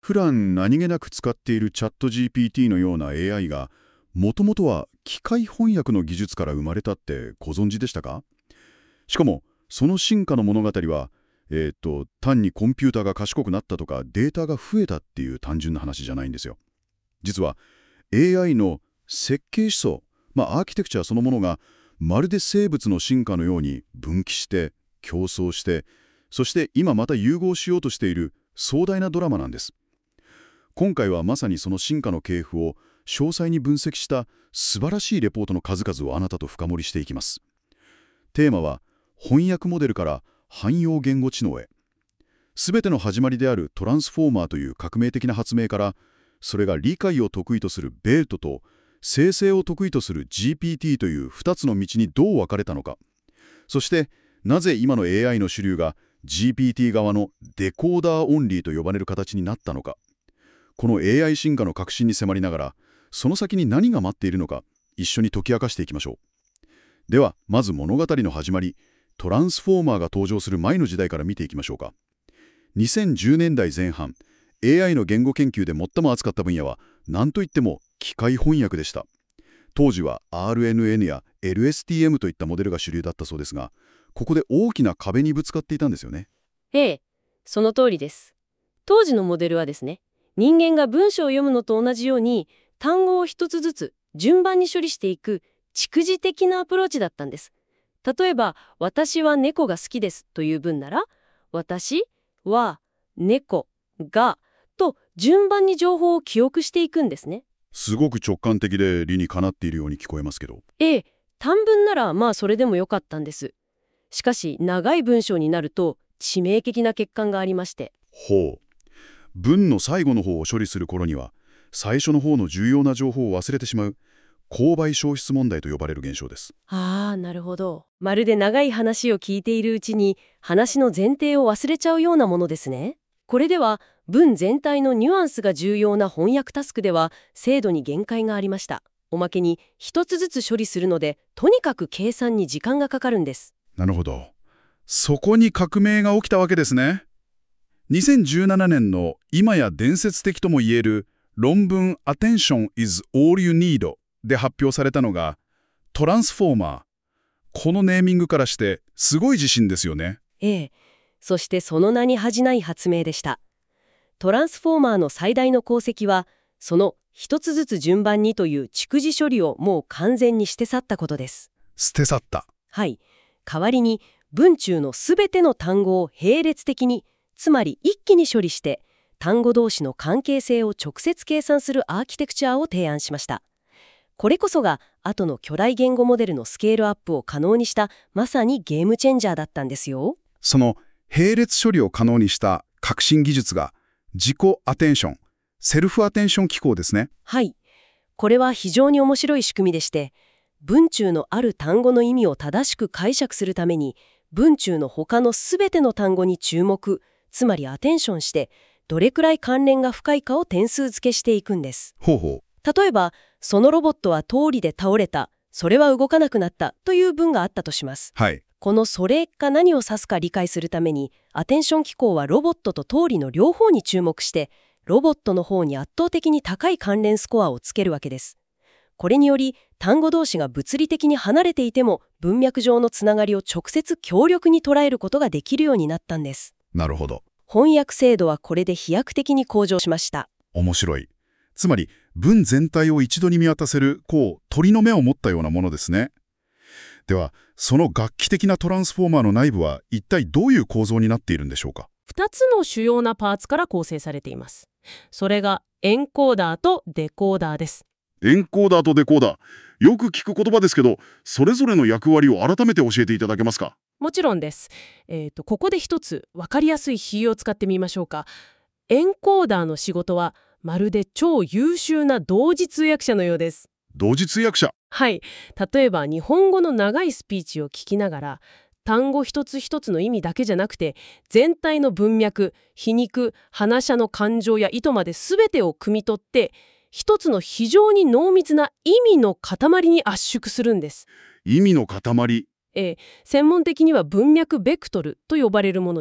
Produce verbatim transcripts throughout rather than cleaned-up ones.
普段何気なく使っているチャット ジーピーティー のような エーアイ が、もともとは機械翻訳の技術から生まれたってご存知でしたか？しかも、その進化の物語は、えーっと、単にコンピューターが賢くなったとか、データが増えたっていう単純な話じゃないんですよ。実は、エーアイ の設計思想、まあ、アーキテクチャそのものが、まるで生物の進化のように分岐して、競争して、そして今また融合しようとしている壮大なドラマなんです。今回はまさにその進化の系譜を詳細に分析した素晴らしいレポートの数々をあなたと深掘りしていきます。テーマは翻訳モデルから汎用言語知能へ。すべての始まりであるトランスフォーマーという革命的な発明から、それが理解を得意とするベートと生成を得意とする ジーピーティー というふたつの道にどう分かれたのか。そしてなぜ今の エーアイ の主流が ジーピーティー 側のデコーダーオンリーと呼ばれる形になったのか。この エーアイ 進化の革新に迫りながら、その先に何が待っているのか、一緒に解き明かしていきましょう。では、まず物語の始まり、トランスフォーマーが登場する前の時代から見ていきましょうか。にせんじゅうねんだいぜん半、エーアイ の言語研究で最も熱かった分野は、何といっても機械翻訳でした。当時は アールエヌエヌ や エルエスティーエム といったモデルが主流だったそうですが、ここで大きな壁にぶつかっていたんですよね。 ええ、その通りです。当時のモデルはですね、人間が文章を読むのと同じように、単語を一つずつ順番に処理していく蓄字的なアプローチだったんです。例えば、私は猫が好きですという文なら、私は猫がと順番に情報を記憶していくんですね。 すごく直感的で理にかなっているように聞こえますけど。 ええ、短文ならまあそれでもよかったんです。しかし、長い文章になると致命的な欠陥がありまして。 ほう。文の最後の方を処理する頃には、最初の方の重要な情報を忘れてしまう、勾配消失問題と呼ばれる現象です。 ああ、なるほど。まるで長い話を聞いているうちに、話の前提を忘れちゃうようなものですね。これでは、文全体のニュアンスが重要な翻訳タスクでは、精度に限界がありました。おまけに、一つずつ処理するので、とにかく計算に時間がかかるんです。 なるほど。そこに革命が起きたわけですね。にせんじゅうななねんの今や伝説的ともいえる論文 Attention is all you need で発表されたのがトランスフォーマー。このネーミングからしてすごい自信ですよね。 ええ。そしてその名に恥じない発明でした。トランスフォーマーの最大の功績は、その一つずつ順番にという蓄字処理をもう完全に捨て去ったことです。 捨て去った。 はい。代わりに文中のすべての単語を並列的に、つまり一気に処理して、単語同士の関係性を直接計算するアーキテクチャを提案しました。これこそが後の巨大言語モデルのスケールアップを可能にしたまさにゲームチェンジャーだったんですよ。 その並列処理を可能にした革新技術が自己アテンション、セルフアテンション機構ですね。 はい。これは非常に面白い仕組みでして、文中のある単語の意味を正しく解釈するために、文中の他のすべての単語に注目、つまりアテンションして、どれくらい関連が深いかを点数付けしていくんです。 ほうほう。 例えば、そのロボットは通りで倒れた、それは動かなくなったという文があったとします。 はい。 このそれが何を指すか理解するために、アテンション機構はロボットと通りの両方に注目して、ロボットの方に圧倒的に高い関連スコアをつけるわけです。これにより、単語同士が物理的に離れていても、文脈上のつながりを直接強力に捉えることができるようになったんです。 なるほど。 翻訳精度はこれで飛躍的に向上しました。 面白い。つまり、文全体を一度に見渡せる、こう、鳥の目を持ったようなものですね。では、その楽器的なトランスフォーマーの内部は一体どういう構造になっているんでしょうか。 ふたつの主要なパーツから構成されています。それがエンコーダーとデコーダーです。 エンコーダーとデコーダー。よく聞く言葉ですけど、それぞれの役割を改めて教えていただけますか。 もちろんです。えーと、ここで一つ分かりやすい比喩を使ってみましょうか。エンコーダーの仕事はまるで超優秀な同時通訳者のようです。 同時通訳者。 はい。例えば日本語の長いスピーチを聞きながら、単語一つ一つの意味だけじゃなくて、全体の文脈、皮肉、話者の感情や意図まで全てを汲み取って、一つの非常に濃密な意味の塊に圧縮するんです。 意味の塊。 えー、専門的には文脈ベクトルと呼ばれるものですね。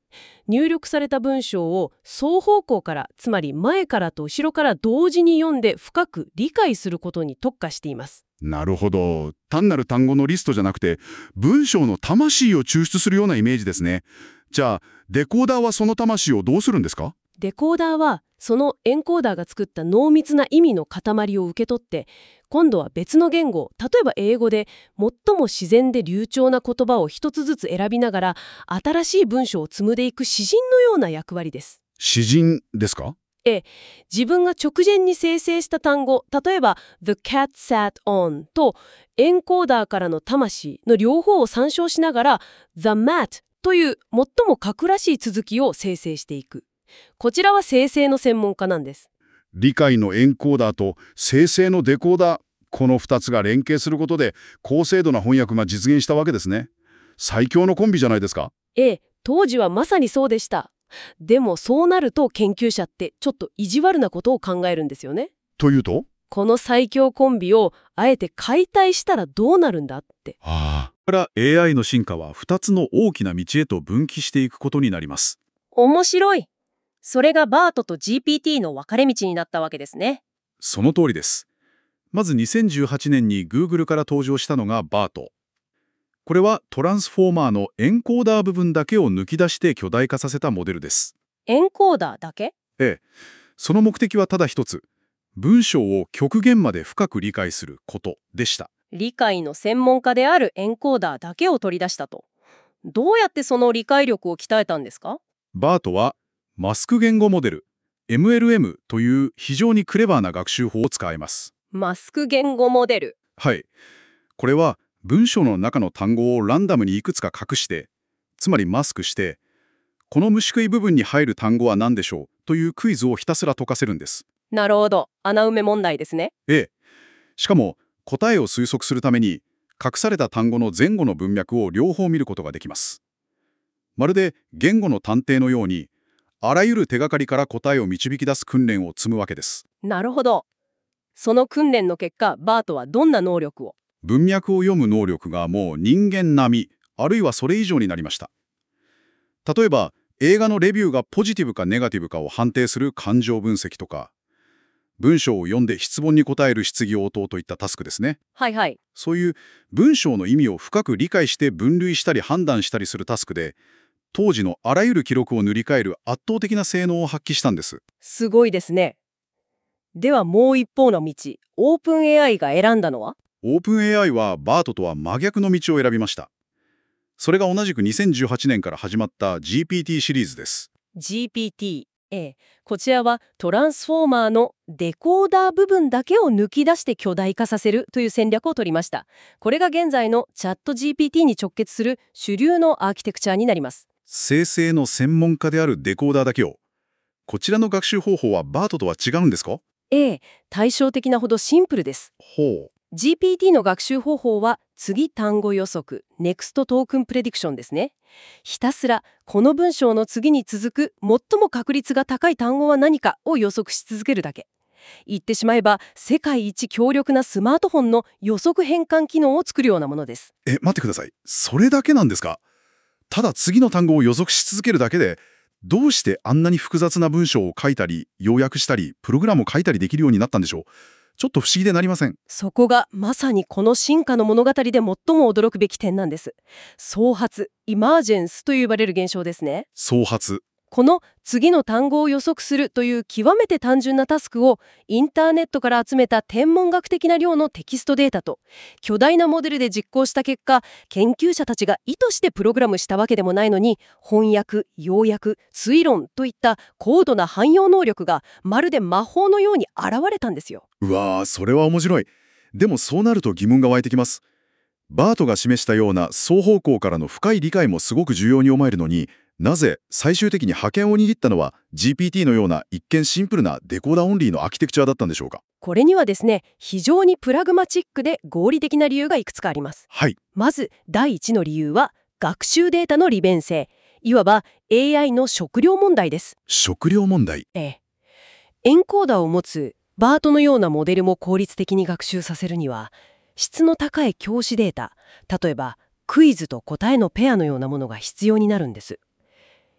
入力された文章を双方向から、つまり前からと後ろから同時に読んで深く理解することに特化しています。 なるほど。単なる単語のリストじゃなくて、文章の魂を抽出するようなイメージですね。じゃあ、デコーダーはその魂をどうするんですか？ デコーダーはそのエンコーダーが作った濃密な意味の塊を受け取って、今度は別の言語、例えば英語で最も自然で流暢な言葉を一つずつ選びながら新しい文章を紡いでいく詩人のような役割です。 詩人ですか？ ええ、自分が直前に生成した単語、例えば The cat sat on とエンコーダーからの魂の両方を参照しながら The mat という最も格らしい続きを生成していく。こちらは生成の専門家なんです。 理解のエンコーダーと生成のデコーダー、このふたつが連携することで高精度な翻訳が実現したわけですね。最強のコンビじゃないですか。 ええ、当時はまさにそうでした。でもそうなると研究者ってちょっと意地悪なことを考えるんですよね。 というと？ この最強コンビをあえて解体したらどうなるんだって。 はあ。 から エーアイ の進化はふたつの大きな道へと分岐していくことになります。 面白い。それがバートと ジーピーティー の分かれ道になったわけですね。 その通りです。まずにせんじゅうはちねんに Google から登場したのが バート。これはトランスフォーマーのエンコーダー部分だけを抜き出して巨大化させたモデルです。 エンコーダーだけ？ ええ。その目的はただ一つ。文章を極限まで深く理解することでした。 理解の専門家であるエンコーダーだけを取り出したと。どうやってその理解力を鍛えたんですか？ バートはマスク言語モデル エムエルエム という非常にクレバーな学習法を使います。 マスク言語モデル。 はい。これは文章の中の単語をランダムにいくつか隠して、つまりマスクして、この虫食い部分に入る単語は何でしょうというクイズをひたすら解かせるんです。 なるほど。穴埋め問題ですね。 ええ。しかも答えを推測するために隠された単語の前後の文脈を両方見ることができます。まるで言語の探偵のように、あらゆる手がかりから答えを導き出す訓練を積むわけです。 なるほど。その訓練の結果、バートはどんな能力を？ 文脈を読む能力がもう人間並み、あるいはそれ以上になりました。例えば、映画のレビューがポジティブかネガティブかを判定する感情分析とか、文章を読んで質問に答える質疑応答といったタスクですね。 はいはい。 そういう文章の意味を深く理解して分類したり判断したりするタスクで、当時のあらゆる記録を塗り替える圧倒的な性能を発揮したんです。 すごいですね。ではもう一方の道、オープン エーアイ が選んだのは？ オープン エーアイ はバートとは真逆の道を選びました。それが同じくにせんじゅうはちねんから始まった ジーピーティー シリーズです。 ジーピーティー、ええ、こちらはトランスフォーマーのデコーダー部分だけを抜き出して巨大化させるという戦略を取りました。これが現在のチャット ジーピーティー に直結する主流のアーキテクチャになります。 生成の専門家であるデコーダーだけを。こちらの学習方法はバートとは違うんですか？ ええ、対照的なほどシンプルです。 ほう。 ジーピーティー の学習方法は次単語予測、ネクストトークンプレディクションですね。ひたすらこの文章の次に続く最も確率が高い単語は何かを予測し続けるだけ。言ってしまえば世界一強力なスマートフォンの予測変換機能を作るようなものです。 え、待ってください。それだけなんですか？ただ次の単語を予測し続けるだけで、どうしてあんなに複雑な文章を書いたり、要約したり、プログラムを書いたりできるようになったんでしょう？ちょっと不思議でなりません。 そこがまさにこの進化の物語で最も驚くべき点なんです。創発、イマージェンスと呼ばれる現象ですね。 創発。 この次の単語を予測するという極めて単純なタスクをインターネットから集めた天文学的な量のテキストデータと巨大なモデルで実行した結果、研究者たちが意図してプログラムしたわけでもないのに、翻訳、要約、推論といった高度な汎用能力がまるで魔法のように現れたんですよ。 うわー、それは面白い。でもそうなると疑問が湧いてきます。バートが示したような双方向からの深い理解もすごく重要に思えるのに、なぜ最終的に覇権を握ったのは ジーピーティー のような一見シンプルなデコーダーオンリーのアーキテクチャだったんでしょうか？ これにはですね、非常にプラグマチックで合理的な理由がいくつかあります。 はい。 まず第一の理由は学習データの利便性、いわば エーアイ の食料問題です。 食料問題。 ええ。エンコーダーを持つバートのようなモデルも効率的に学習させるには、質の高い教師データ、例えばクイズと答えのペアのようなものが必要になるんです。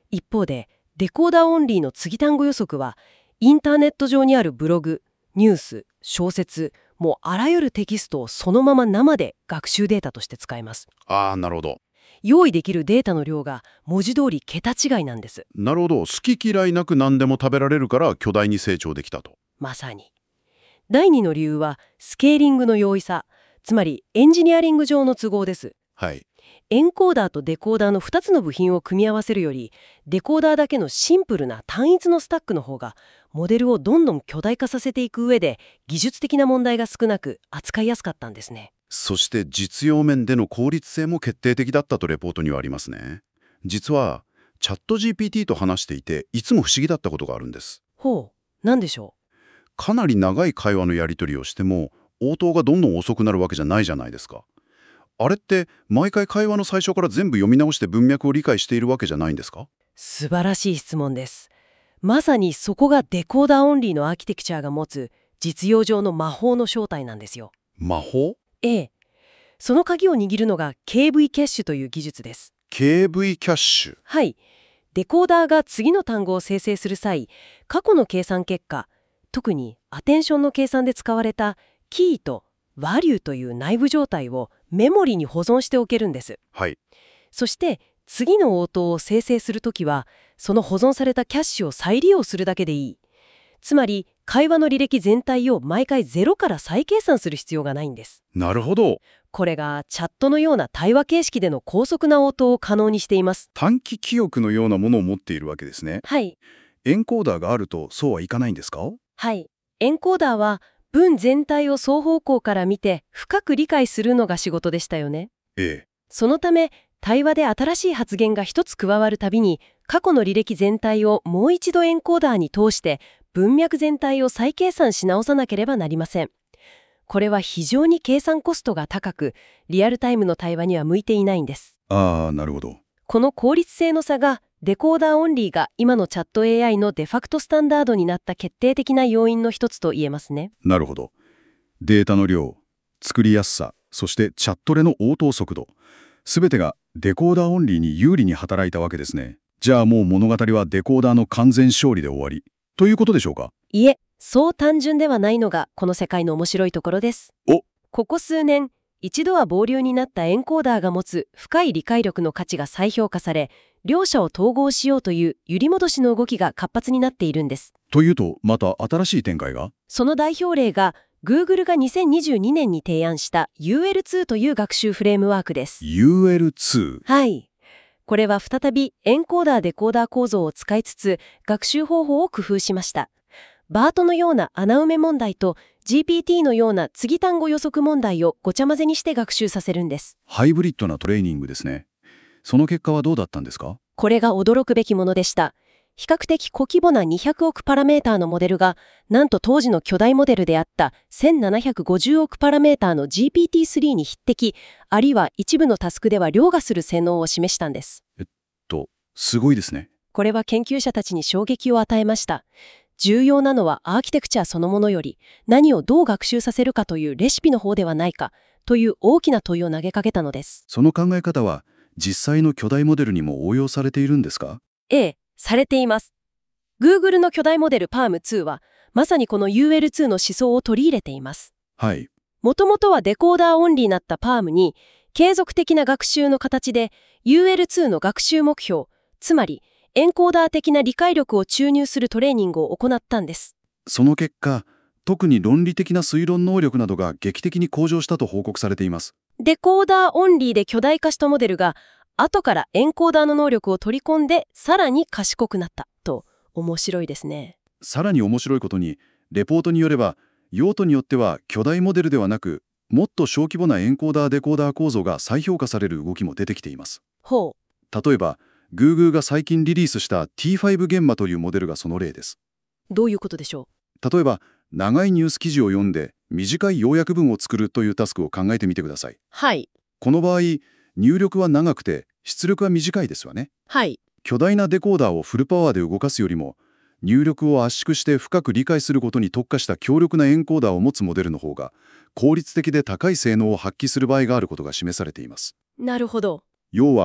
一方で、デコーダーオンリーの次単語予測は、インターネット上にあるブログ、ニュース、小説、もうあらゆるテキストをそのまま生で学習データとして使えます。 ああ、なるほど。 用意できるデータの量が文字通り桁違いなんです。 なるほど。好き嫌いなく何でも食べられるから巨大に成長できたと。 まさに。第二の理由は、スケーリングの容易さ、つまりエンジニアリング上の都合です。 はい。 エンコーダーとデコーダーのふたつの部品を組み合わせるより、デコーダーだけのシンプルな単一のスタックの方が、モデルをどんどん巨大化させていく上で、技術的な問題が少なく扱いやすかったんですね。 そして実用面での効率性も決定的だったとレポートにはありますね。実は、チャット ジーピーティー と話していて、いつも不思議だったことがあるんです。 ほう、なんでしょかなり長い会話のやり取りをしても、応答がどんどん遅くなるわけじゃないじゃないですか。あれって毎回会話の最初から全部読み直して文脈を理解しているわけじゃないんですか？ う。素晴らしい質問です。まさにそこがデコーダーオンリーのアーキテクチャが持つ実用上の魔法の正体なんですよ。 魔法？ ええ。その鍵を握るのが ケーブイ キャッシュという技術です。 ケーブイ キャッシュ。 はい。デコーダーが次の単語を生成する際、過去の計算結果、特にアテンションの計算で使われたキーとバリューという内部状態をメモリに保存しておけるんです。 はい。 そして次の応答を生成するときは、その保存されたキャッシュを再利用するだけでいい。つまり会話の履歴全体を毎回ゼロから再計算する必要がないんです。 なるほど。 これがチャットのような対話形式での高速な応答を可能にしています。 短期記憶のようなものを持っているわけですね。 はい。 エンコーダーがあるとそうはいかないんですか？ はい。エンコーダーは文全体を双方向から見て深く理解するのが仕事でしたよね。 ええ。 そのため、対話で新しい発言が一つ加わるたびに、過去の履歴全体をもう一度エンコーダーに通して文脈全体を再計算し直さなければなりません。これは非常に計算コストが高く、リアルタイムの対話には向いていないんです。 ああ、なるほど。 この効率性の差が、デコーダーオンリーが今のチャット エーアイ のデファクトスタンダードになった決定的な要因の一つと言えますね。 なるほど。データの量、作りやすさ、そしてチャットでの応答速度、すべてがデコーダーオンリーに有利に働いたわけですね。じゃあもう物語はデコーダーの完全勝利で終わりということでしょうか？ いえ、そう単純ではないのがこの世界の面白いところです。 おここ数年、一度は暴流になったエンコーダーが持つ深い理解力の価値が再評価され、両者を統合しようという揺り戻しの動きが活発になっているんです。 というと、また新しい展開が？ その代表例が、Google がにせんにじゅうにねんに提案した ユーエルツー という学習フレームワークです。 ユーエルツー。 はい。これは再びエンコーダーデコーダー構造を使いつつ、学習方法を工夫しました。バートのような穴埋め問題と ジーピーティー のような次単語予測問題をごちゃ混ぜにして学習させるんです。 ハイブリッドなトレーニングですね。その結果はどうだったんですか？ これが驚くべきものでした。比較的小規模なにひゃくおくパラメーターのモデルが、なんと当時の巨大モデルであったせんななひゃくごじゅうおくパラメーターの ジーピーティースリー に匹敵、あるいは一部のタスクでは凌駕する性能を示したんです。 えっと、すごいですね。 これは研究者たちに衝撃を与えました。重要なのはアーキテクチャそのものより、何をどう学習させるかというレシピの方ではないか、という大きな問いを投げかけたのです。 その考え方は、実際の巨大モデルにも応用されているんですか？ ええ、されています。Google の巨大モデル パームツー は、まさにこの ユーエルツー の思想を取り入れています。 はい。 もともとはデコーダーオンリーになった パーム に、継続的な学習の形で ユーエルツー の学習目標、つまりエンコーダー的な理解力を注入するトレーニングを行ったんです。 その結果、特に論理的な推論能力などが劇的に向上したと報告されています。 デコーダーオンリーで巨大化したモデルが、後からエンコーダーの能力を取り込んで、さらに賢くなったと、面白いですね。 さらに面白いことに、レポートによれば、用途によっては巨大モデルではなく、もっと小規模なエンコーダーデコーダー構造が再評価される動きも出てきています。 ほう。例えば、Google が最近リリースした ティーファイブ ゲンマというモデルがその例です。 どういうことでしょう？例えば、長いニュース記事を読んで、短い要約文を作るというタスクを考えてみてください。 はい。 この場合、入力は長くて、出力は短いですよね。 はい。 巨大なデコーダーをフルパワーで動かすよりも、入力を圧縮して深く理解することに特化した強力なエンコーダーを持つモデルの方が、効率的で高い性能を発揮する場合があることが示されています。 なるほど。 要は、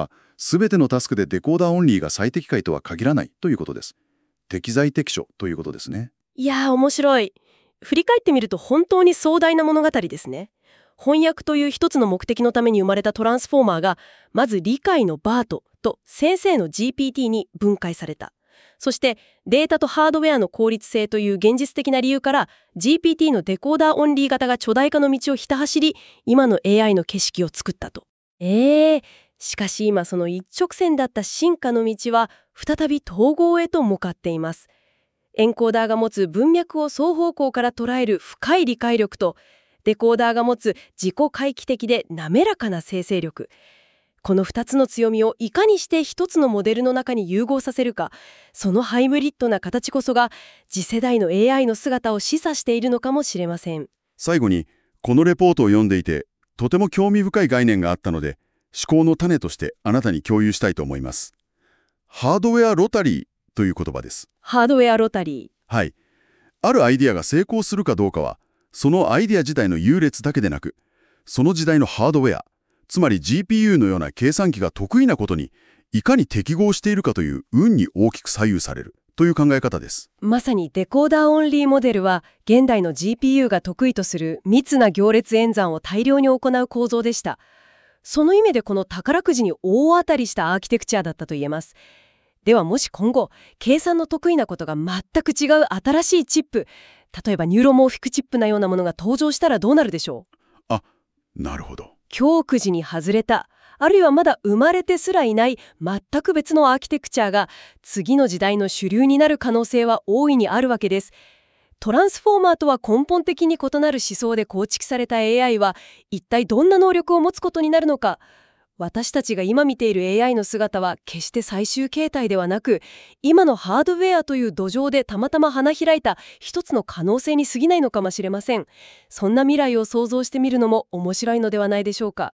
全てのタスクでデコーダーオンリーが最適解とは限らないということです。適材適所ということですね。 いやー面白い。振り返ってみると本当に壮大な物語ですね。翻訳という一つの目的のために生まれたトランスフォーマーが、まず理解のバートと先生の ジーピーティー に分解された。そしてデータとハードウェアの効率性という現実的な理由から ジーピーティー のデコーダーオンリー型が巨大化の道をひた走り、今の エーアイ の景色を作ったと。えー、しかし今その一直線だった進化の道は再び統合へと向かっています。エンコーダーが持つ文脈を双方向から捉える深い理解力と、デコーダーが持つ自己回帰的で滑らかな生成力。このふたつの強みをいかにして一つのモデルの中に融合させるか、そのハイブリッドな形こそが次世代の エーアイ の姿を示唆しているのかもしれません。 最後に、このレポートを読んでいて、とても興味深い概念があったので、思考の種としてあなたに共有したいと思います。ハードウェアロタリーという言葉です。 ハードウェアロタリー。 はい。あるアイデアが成功するかどうかは、そのアイデア自体の優劣だけでなく、その時代のハードウェア、つまり ジーピーユー のような計算機が得意なことに、いかに適合しているかという運に大きく左右されるという考え方です。 まさにデコーダーオンリーモデルは、現代の ジーピーユー が得意とする密な行列演算を大量に行う構造でした。その意味でこの宝くじに大当たりしたアーキテクチャだったと言えます。ではもし今後、計算の得意なことが全く違う新しいチップ、例えばニューロモーフィックチップなようなものが登場したらどうなるでしょう？ あ、なるほど。 今日くじに外れた、あるいはまだ生まれてすらいない全く別のアーキテクチャが次の時代の主流になる可能性は大いにあるわけです。トランスフォーマーとは根本的に異なる思想で構築された エーアイ は一体どんな能力を持つことになるのか。私たちが今見ている エーアイ の姿は決して最終形態ではなく、今のハードウェアという土壌でたまたま花開いた一つの可能性に過ぎないのかもしれません。そんな未来を想像してみるのも面白いのではないでしょうか。